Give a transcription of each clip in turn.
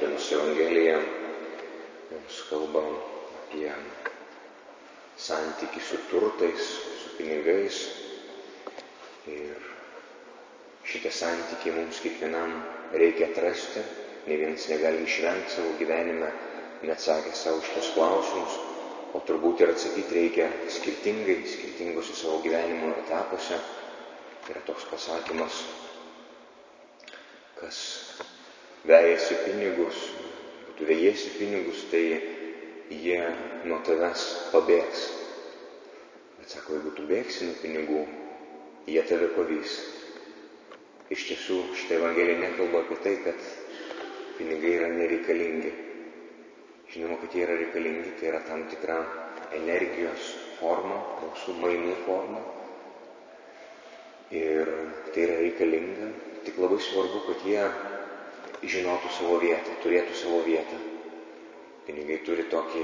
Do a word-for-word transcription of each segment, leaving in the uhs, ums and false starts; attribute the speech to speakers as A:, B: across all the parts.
A: Šiandienos Evangelija mums kalba apie santykį su turtais, su pinigais. Ir šitą santykį mums kiekvienam reikia atrasti. Ne vienas negali išvengti savo gyvenime, neatsakė savo šitos klausimus, o turbūt ir atsakyti reikia skirtingai, skirtingose savo gyvenimo etapuose. Yra toks pasakymas, kas vejasi pinigus, tu vejasi pinigus, tai jie nuo tavęs pabėgs. Bet sako, jeigu tu bėgsi nuo pinigų, jie tave pavys. Iš tiesų, šitą Evangeliją nekalba apie tai, kad pinigai yra nereikalingi. Žinoma, kad jie yra reikalingi, tai yra tam tikra energijos forma, mūsų mainų forma. Ir tai yra reikalinga, tik labai svarbu, kad jie žinotų savo vietą, turėtų savo vietą. Pinigai turi tokį,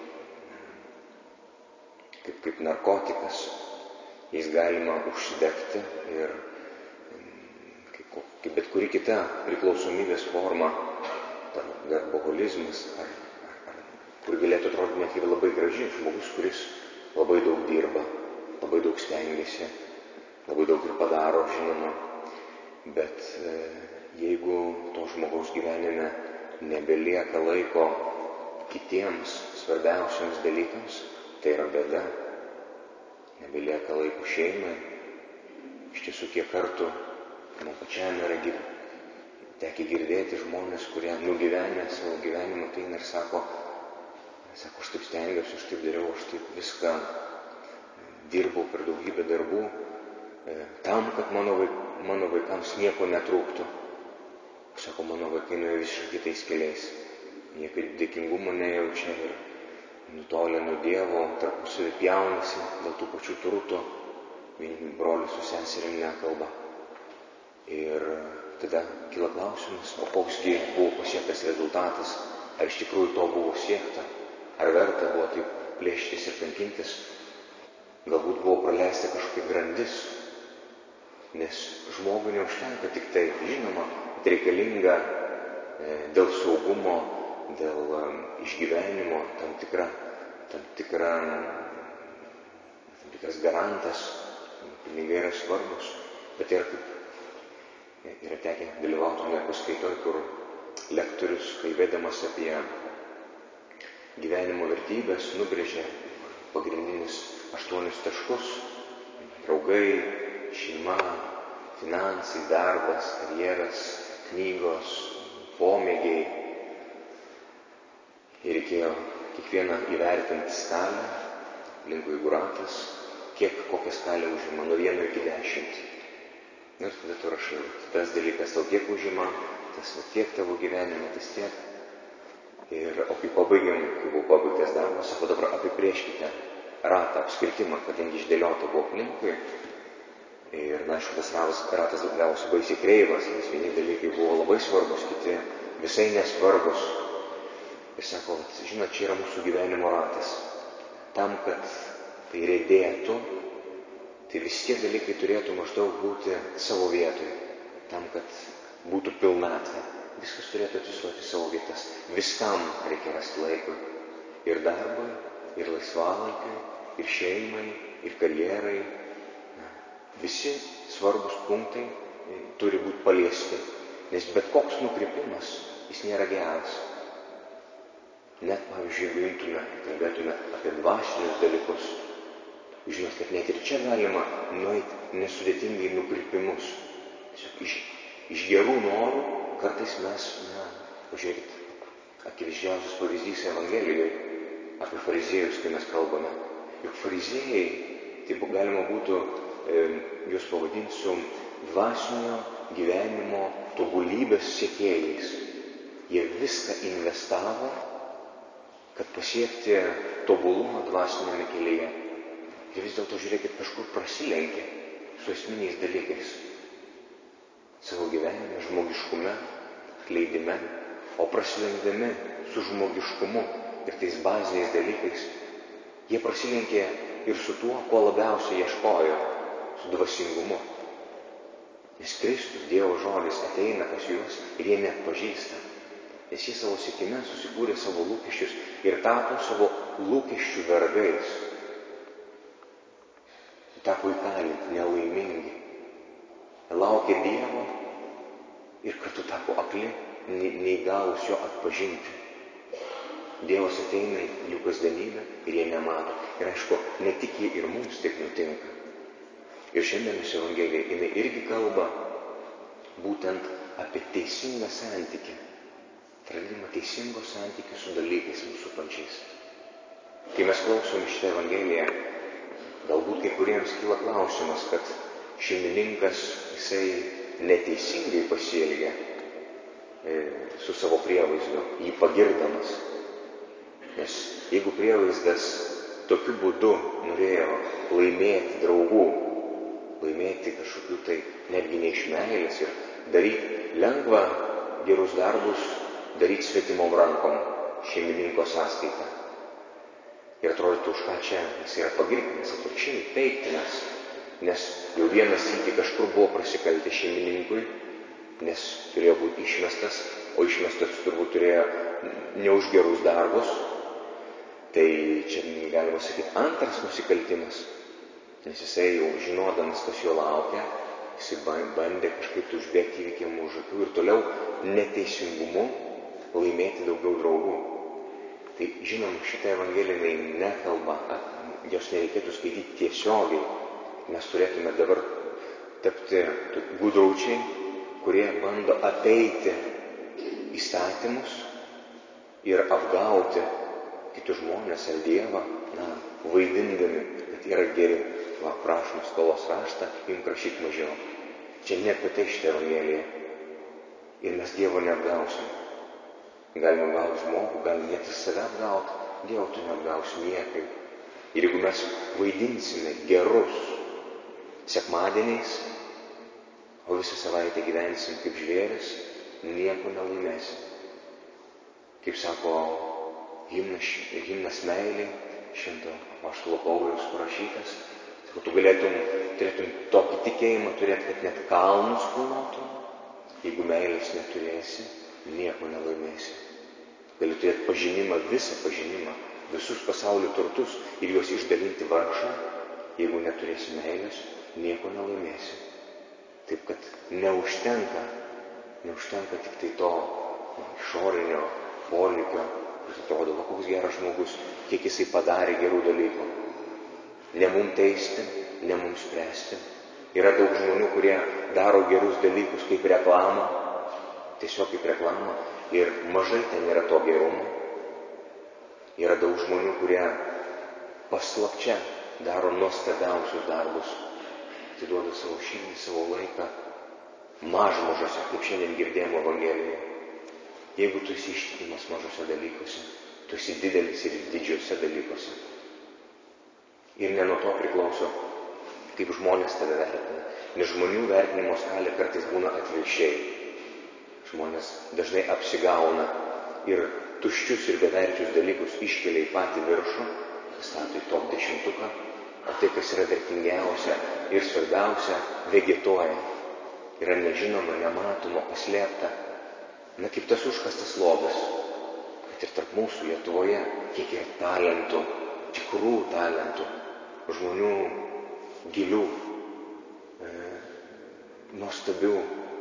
A: kaip, kaip narkotikas, jais galima užsidegti ir kaip, kaip bet kuri kita priklausomybės forma, darboholizmas, ar, ar, ar, kuri galėtų atrodyti net ir labai graži, žmogus, kuris labai daug dirba, labai daug stengiasi, labai daug ir padaro, žinoma, bet e, jeigu to žmogaus gyvenime nebelieka laiko kitiems svarbiausiams dalykams, tai yra bėda. Nebelieka laiko šeimai. Iš tiesų, kiek kartų man pačiam yra tekę girdėti žmonės, kurie nugyvenę savo gyvenimą ateina ir sako, sako, aš taip stengiuosi, aš taip dariau, aš taip viską dirbau per daugybę darbų, tam, kad mano, vaik, mano vaikams nieko netrūktų. Sako, mano vaikai nuėjo visiškai kitais keliais. Niekad dėkingumo nejaučia ir nutolę nuo Dievo, tarpusavį pjaunasi dėl tų pačių turtų. Vieni broliai su seserim nekalba. Ir tada kyla klausimas, o koksgi buvo pasiektas rezultatas? Ar iš tikrųjų to buvo siekta? Ar verta buvo taip plėštis ir kankintis? Galbūt buvo praleista kažkokia grandis. Nes žmogui neužtenka tik tai, žinoma, reikalinga e, dėl saugumo, dėl e, išgyvenimo tam tikra, tam tikra, tam tikras garantas, pinigai yra svarbus, bet yra kaip, yra tekę dalyvauti toje paskaitoje, kur lektorius, kalbėdamas apie gyvenimo vertybės, nubrėžė pagrindinius aštuonis taškus: draugai, šeima, finansai, darbas, karjeras, knygos, pomėgiai. Ir reikėjo kiekvieną įvertinti skalę, aplinkui jeigu ratas, kiek kokią skalę užima, nuo vieno iki dešimt. Ir tada tu rašai, tas dalykas tau tiek užima, tas tiek tavo gyvenime, tas tiek. Ir, o kai pabaigiam, kai buvo pabaigtas darbas, sako, dabar apibrėžkite ratą, apskritimą, kadangi išdėliota buvo aplinkui. Ir, na, aišku, tas ratas gavosi baisiai kreivas, nes vieni dalykai buvo labai svarbus, kiti visai nesvarbus. Ir sako, žinot, čia yra mūsų gyvenimo ratas. Tam, kad tai riedėtų, tai vis tie dalykai turėtų maždaug būti savo vietoje. Tam, kad būtų pilnatvė. Viskas turėtų atsistoti savo vietas. Viskam reikia rasti laikui. Ir darbui, ir laisvalaikiui, ir šeimai, ir karjerai. Visi svarbus punktai turi būti paliesti, nes bet koks nukrypimas, jis nėra geras. Net, pavyzdžiui, jeigu imtume, kalbėtume apie dvasinius dalykus, žinot, kad net ir čia galima nueiti nesudėtingai nukrypimus. Iš, iš gerų norų kartais mes, na, pažiūrėkit, akivaizdžiausias pavyzdys Evangelijoje apie fariziejus, kai mes kalbame. Juk fariziejai, tai galima būtų jūs pavadinsiu dvasinio gyvenimo tobulybės siekėjais. Jie viską investavo, kad pasiekti tobulumą dvasinėme kelyje. Ir vis dėlto, žiūrėkit, kažkur prasilenkė su esminiais dalykais. Savo gyvenime, žmogiškume, atleidime, o prasilenkdami su žmogiškumu ir tais baziniais dalykais, jie prasilenkė ir su tuo, ko labiausiai ieškojo. Su dvasingumu. Nes Kristus, Dievo žodis, ateina pas juos ir jie neatpažįsta. Nes jie savo siekime susikūrė savo lūkesčius ir tapo savo lūkesčių vergais. Tapo įkalinti, nelaimingi. Laukė Dievo ir kartu tapo akli, neįgalus jo atpažinti. Dievas ateina į jų kasdienybę ir jie nemato. Ir aišku, ne tik jie, ir mums taip nutinka. Ir šiandienos Evangelija, jinai irgi kalba būtent apie teisingą santykį. Atradimą teisingo santykio su dalykais mūsų pačiais. Kai mes klausom šitą Evangeliją, galbūt kai kuriems kyla klausimas, kad šeimininkas, jisai neteisingai pasielgia e, su savo prievaizdu, jį pagirdamas. Nes jeigu prievaizdas tokiu būdu norėjo laimėti draugų, laimėti kažkokių tai netgi ne iš meilės ir daryti lengvą gerus darbus, daryti svetimom rankom šeimininko sąskaitą. Ir atrodytų, už ką čia jis yra pagirtinas, atvirkščiai peiktinas, nes jau vienas sykį kažkur buvo prasikaltę šeimininkui, nes turėjo būti išmestas, o išmestas turbūt turėjo ne už gerus darbus. Tai čia galima sakyti antras nusikaltimas, nes jisai jau žinodamas, kas jo laukia, jisai bandė kažkaip užbėgti įvykiam už akių ir toliau neteisingumu laimėti daugiau draugų. Tai žinoma, šitą Evangeliją nekalba, jos nereikėtų skaityti tiesiogiai. Mes turėtume dabar tapti gudraučiai, kurie bando apeiti įstatymus ir apgauti kitus žmonės ar Dievą, na, vaidindami, kad yra geri. Va, prašom skolos raštą, jums prašyk mažiau. Čia ne apie tai šitą Evangeliją. Ir mes Dievo neapgausim. Galime apgauti žmogų, galime net ir save apgauti, Dievo tu neapgausi niekaip. Ir jeigu mes vaidinsime gerus sekmadieniais, o visą savaitę gyvensim kaip žvėris, nieko nelaimėsim. Kaip sako himnas, himnas meiliai, švento apaštalo Pauliaus parašytas, sako, tu galėtum, turėtum tokį tikėjimą turėti, kad net kalnus kilnotum. Jeigu meilės neturėsi, nieko nelaimėsi. Gali turėti pažinimą, visą pažinimą, visus pasaulio turtus ir juos išdalinti vargšą. Jeigu neturėsi meilės, nieko nelaimėsi. Taip kad neužtenka, neužtenka tik tai to išorinio polėkio, kuris atrodo, va, koks geras žmogus, kiek jisai padarė gerų dalykų. Ne mums teisti, ne mums spręsti. Yra daug žmonių, kurie daro gerus dalykus kaip reklamą, tiesiog kaip reklamą, ir mažai ten yra to gerumo. Yra daug žmonių, kurie paslapčia daro nuostabiausius darbus, atiduoda savo širdį, savo laiką, mažmožose, kaip šiandien girdėjome Evangelijoje. Jeigu tu esi ištikimas mažose dalykuose, tu esi didelis ir didžiuose dalykuose. Ir ne nuo to priklauso, kaip žmonės tave vertina. Nes žmonių vertinimo skalė kartais būna atvirkščiai. Žmonės dažnai apsigauna ir tuščius ir beverčius dalykus iškelia į patį viršų, stato į top dešimtuką, o tai, kas yra vertingiausia ir svarbiausia, vegetuoja. Yra nežinoma, nematoma, paslėpta. Na, kaip tas užkastas lobis, kad ir tarp mūsų Lietuvoje, kiek yra talentų, tikrų talentų, žmonių gilių, e, nuostabių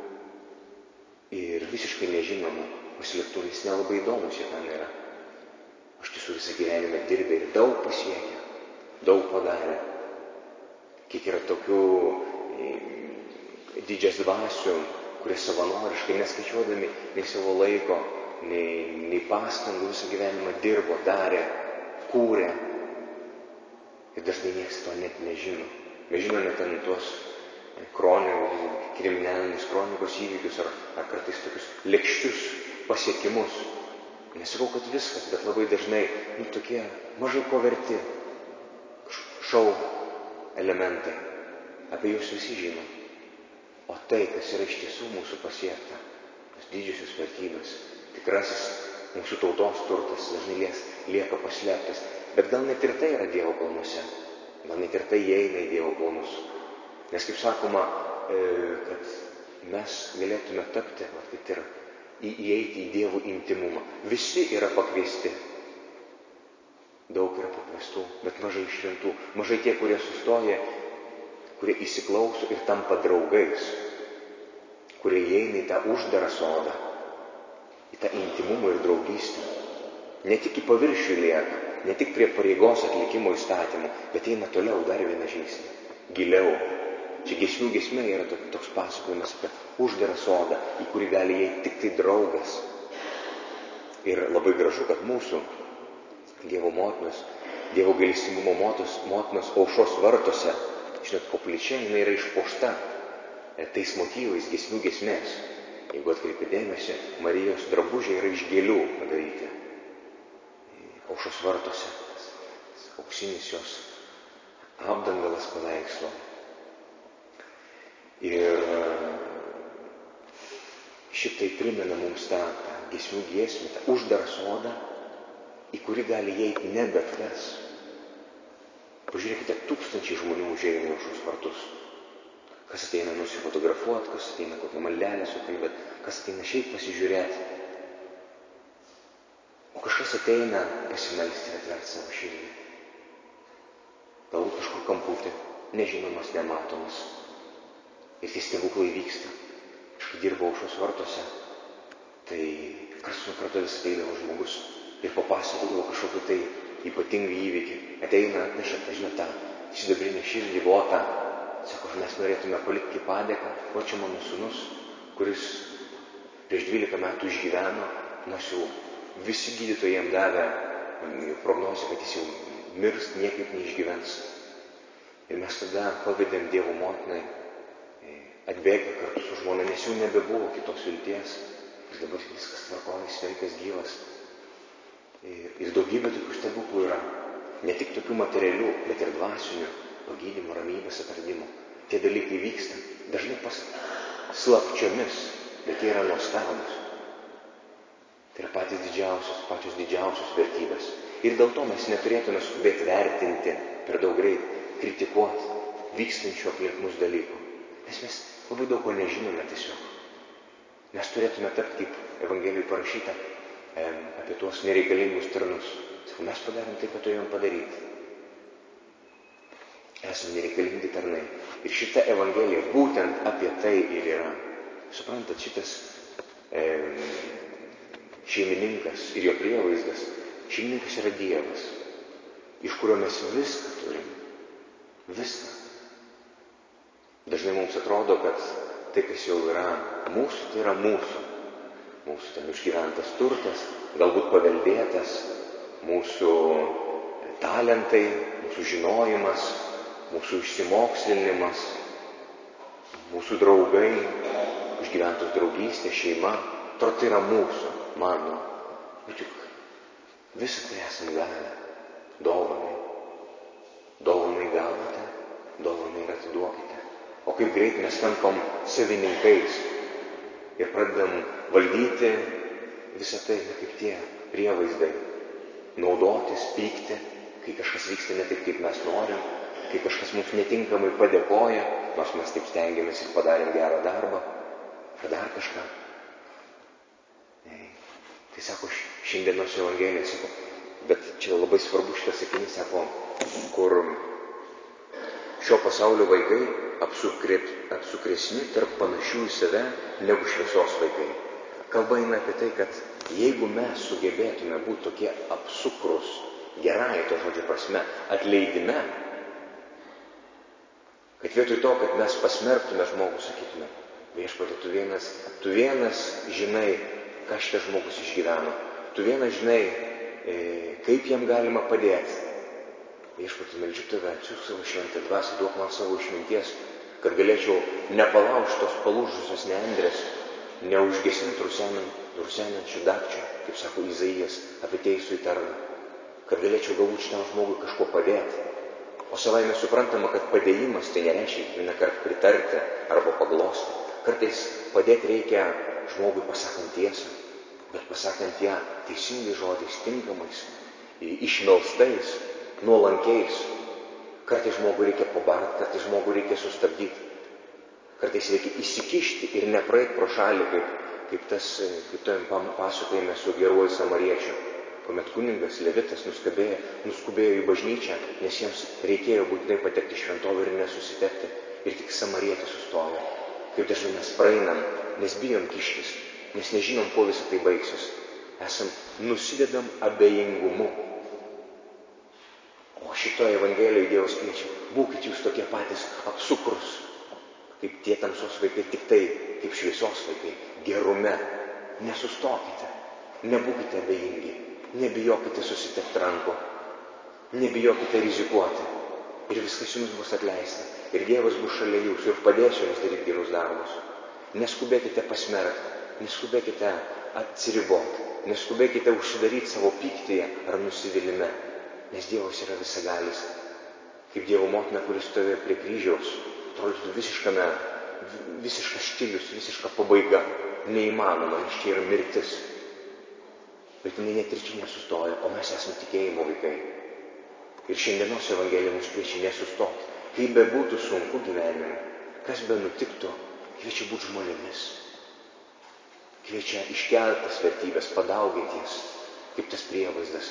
A: ir visiškai nežinomų, paslėptų, nes nelabai įdomus jie ten yra. Aš tiesų visą gyvenimą dirbė ir daug pasiekė, daug padarė. Kiek yra tokių e, didžias dvasių, kurie savanoriškai, neskaičiuodami nei savo laiko, nei, nei pastangų visą gyvenimą dirbo, darė, kūrė. Ir dažnai niekas to net nežino. Mes žinome ten tuos kronikos, kriminalinės kronikos įvykius ar, ar kartais tokius lėkščius pasiekimus. Nesakau, kad viskas, bet labai dažnai nu, tokie mažai ko verti šou elementai. Apie juos visi žino. O tai, kas yra iš tiesų mūsų pasiekta, tas didžiosios vertybės, tikrasis mūsų tautos turtas, dažnai lieka paslėptas. Bet gal net ir tai yra Dievo planuose. Gal net ir tai įeina į Dievo planus. Nes kaip sakoma, kad mes galėtume tapti, kaip ir įeiti į Dievo intimumą. Visi yra pakviesti. Daug yra pakviestų, bet mažai išrinktų. Mažai tie, kurie sustoja, kurie įsiklauso ir tampa draugais, kurie įeina į tą uždarą sodą, į tą intimumą ir draugystę. Ne tik į paviršių lieka, ne tik prie pareigos atlikimo įstatymų, bet eina toliau dar vieną žingsnį, giliau. Čia Giesmių giesmė yra toks pasakojimas apie uždarą sodą, į kurį gali įeiti tik tai draugas. Ir labai gražu, kad mūsų Dievo motinos, Dievo gailestingumo motinos, motinos aušros vartuose, žinot, koplyčia, jinai yra išpuošta tais motyvais Giesmių giesmės. Jeigu atkreipi dėmesį, Marijos drabužiai yra iš gėlių padaryti. Aušros vartuose, auksinis jos apdangalas paveikslo. Ir šitai primena mums tą, tą Giesmių giesmę, tą uždarą sodą, į kurį gali įeiti ne bet kas. Pažiūrėkite, tūkstančiai žmonių užeina į aušros vartus. Kas ateina nusifotografuoti, kas ateina kokią maldelę sukalbėti, kas ateina šiaip pasižiūrėti. O kažkas ateina pasimelsti ir atverti savo širdį. Galbūt kažkur kamputį, nežinomas, nematomas. Ir tie stebuklai vyksta. Aš kai dirbau aušros vartuose, tai karts nuo karto vis ateidavo žmogus ir papasakodavo kažkokį tai ypatingą įvykį. Ateina, atneša, tai žinot, tą sidabrinę širdį votą. Sako, mes norėtume palikti padėką, o čia mano sūnus, kuris prieš dvylika metų išgyveno, nors jau visi gydytojai jam davė prognozę, kad jis jau mirs, niekaip neišgyvens. Ir mes tada pavedėm Dievo motinai atbėgti kartu su žmona, nes jau nebebuvo kitos vilties. Ir dabar viskas tvarkoja, sveikas, gyvas. Ir, ir daugybė tokių stebuklų yra. Ne tik tokių materialių, bet ir dvasinių pagydymų, ramybės atradimų. Tie dalykai vyksta dažnai pas slapčiomis, bet jie yra nuostabūs. Tai yra patys didžiausios, pačios didžiausios vertybės. Ir dėl to mes neturėtume skubėti vertinti, per daug greit kritikuoti vykstančių aplink mus dalykų. Nes mes labai daug ko nežinome tiesiog. Mes turėtume tapti, kaip Evangelijoje parašyta, apie tuos nereikalingus tarnus. Sakau, mes padarėm tai, ką turėjom padaryti. Esame nereikalingi tarnai. Ir šita Evangelija būtent apie tai ir yra. Suprantat, šitas e, šeimininkas ir jo prievaizdas, šeimininkas yra Dievas, iš kurio mes viską turim. Viską. Dažnai mums atrodo, kad tai, kas jau yra mūsų, tai yra mūsų. Mūsų ten išgyventas turtas, galbūt paveldėtas, mūsų talentai, mūsų žinojimas, mūsų išsimokslinimas, mūsų draugai, išgyventos draugystė, šeima. Atrodo, tai yra mūsų, mano. Bet juk visą tai esame gavę dovanai. Dovanai gavote, dovanai ir atiduokite. O kaip greit mes tampam savininkais ir pradedam valdyti visą tai, kaip tie prievaizdai. Naudotis, pykti, kai kažkas vyksta ne taip, kaip mes norim, kai kažkas mums netinkamai padėkoja, nors mes taip stengiamės ir padarėm gerą darbą, ar dar kažką. Tai sako, šiandienos Evangelija, sako, bet čia labai svarbu šitas sakinys, sako, kur šio pasaulio vaikai apsukresni tarp panašių į save negu šviesos vaikai. Kalba eina apie tai, kad jeigu mes sugebėtume būti tokie apsukrus, gerai to žodžio prasme, atleidime, kad vietoj to, kad mes pasmerktume žmogų, sakytume, viešpatie, tu vienas, tu vienas žinai, ką šitas žmogus išgyveno, tu vienas žinai, e, kaip jam galima padėti. Viešpatie, meldžiu tave, atsiųsk savo šventą dvasią, duok man savo išminties, kad galėčiau nepalaužti tos palūžusios neandrės, neužgesinti rusenančių dakčių, kaip sako Izaijas, apie teisų į tarną, kad galėčiau galbūt šitam žmogui kažko padėti. O savaime suprantama, kad padėjimas tai nereiškia kiekvieną kartą pritarti arba paglosti. Kartais padėti reikia žmogui pasakant tiesą, bet pasakant ją teisingais žodžiais, tinkamais, išmelstais, nuolankiais. Kartais žmogui reikia pabarti, kartais žmogui reikia sustabdyti. Kartais reikia įsikišti ir nepraeiti pro šalį, kaip, kaip tas, kaip tojam pasakojime su geruoju samariečiu, kuomet kuningas Levitas nuskubėjo, nuskubėjo į bažnyčią, nes jiems reikėjo būtinai patekti šventovę ir nesusitepti. Ir tik samarietis sustojo. Kaip dažnai mes praeinam, nes bijom kištis, nes nežinom, kuo visą tai baigsis. Esam nusidedam abejingumu. O šitoje Evangelijoje Dievas kviečia, būkit jūs tokie patys apsukrus, kaip tie tamsos vaikai, tik tai kaip šviesos vaikai, gerume. Nesustokite, nebūkite abejingi, nebijokite susitepti rankų, nebijokite rizikuoti. Ir viskas jums bus atleista. Ir Dievas bus šalia jūsų ir padės jums daryti gerus darbus. Neskubėkite pasmerkti, neskubėkite atsiriboti, neskubėkite užsidaryti savo pyktyje ar nusivylimę, nes Dievas yra visagalis. Kaip Dievo motina, kuris stovėjo prie kryžiaus, atrodytų visiškame, visiškas štilius, visiška pabaiga, neįmanoma, nes čia yra mirtis. Bet jinai net ir čia nesustoja, o mes esame tikėjimo vaikai. Ir šiandienos Evangelija mus kviečia nesustoti. Kaip bebūtų sunku gyvenime, kas be nutiktų, kviečia būti žmonėmis. Kviečia iškeltas vertybės, padauginti jas, kaip tas prievaizdas.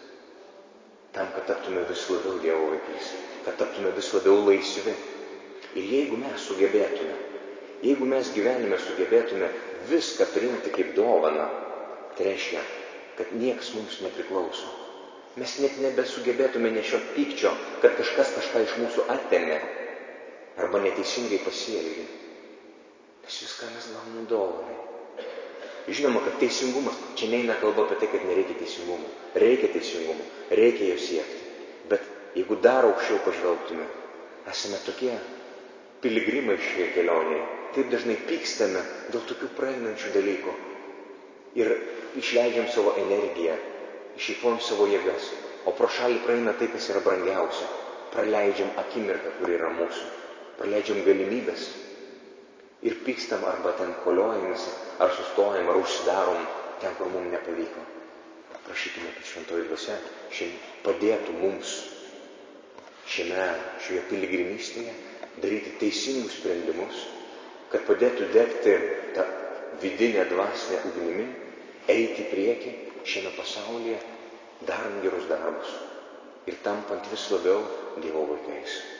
A: Tam, kad taptume vis labiau Dievo vaikais, kad taptume vis labiau laisvi. Ir jeigu mes sugebėtume, jeigu mes gyvenime sugebėtume viską priimti kaip dovaną, tai reiškia, kad niekas mums nepriklauso. Mes net nebesugebėtume nešioti pykčio, kad kažkas kažką iš mūsų atėmė arba neteisingai pasielgė. Nes viską mes gauname dovanai. Žinoma, kad teisingumas, čia neina kalba apie tai, kad nereikia teisingumo. Reikia teisingumo, reikia jo siekti. Bet jeigu dar aukščiau pažvelgtume, esame tokie piligrimai šioje kelionėje. Taip dažnai pykstame dėl tokių praeinančių dalykų. Ir išleidžiam savo energiją, išeikvojam savo jėgas, o pro šalį praeina tai, kas yra brangiausia. Praleidžiam akimirką, kuri yra mūsų. Praleidžiam galimybės. Ir pykstam arba ten koliojamės, ar sustojam, ar užsidarom ten, kur mums nepavyko. Prašykime, kad šventoji dvasia šiandien padėtų mums šiame, šioje piligrimystėje daryti teisingus sprendimus, kad padėtų degti tą vidinę dvasinę ugnimi, eiti į priekį šiame pasaulyje, darant gerus darbus ir tampant vis labiau Dievo vaikais.